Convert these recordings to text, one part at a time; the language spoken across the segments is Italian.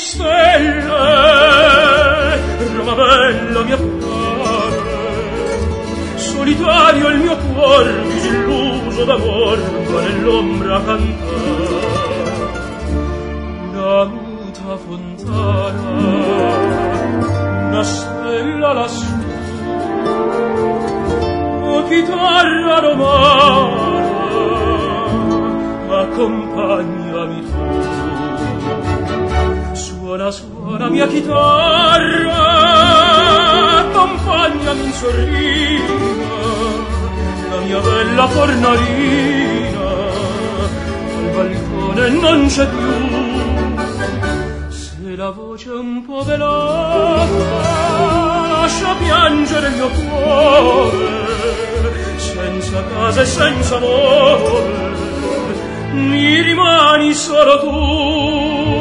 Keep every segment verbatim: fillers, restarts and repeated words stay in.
stelle, Roma bella mia pare, solitario il mio cuore, disilluso d'amor, va nell'ombra cantare. Una muta fontana, una stella lassù, chitarra romana, accompagnami tu. Suona, suona mia chitarra, accompagnami in sorrima, la mia bella fornarina, al balcone non c'è più. Se la voce è un po' velata, lascia piangere il mio cuore, senza casa e senza amore, mi rimani solo tu.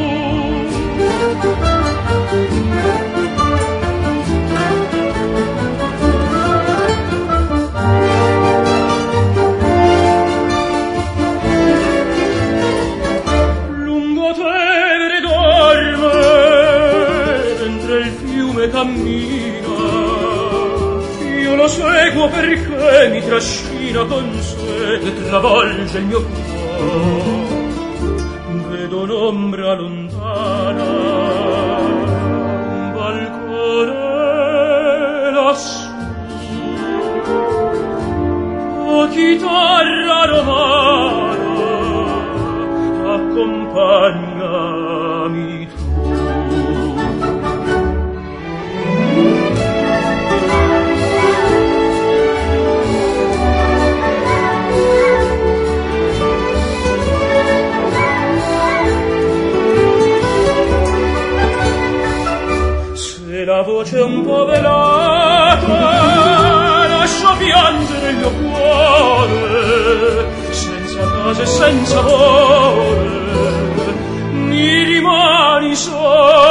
Lungo Tevere dorme, mentre il fiume cammina, io lo seguo perché mi trascina con sé e travolge il mio cuore. Vedo un'ombra lontana, un balcone lassù, o chitarra romana, accompagnami tu. La voce un po' velata, lascia piangere il mio cuore, senza casa e senza amore, mi rimani solo.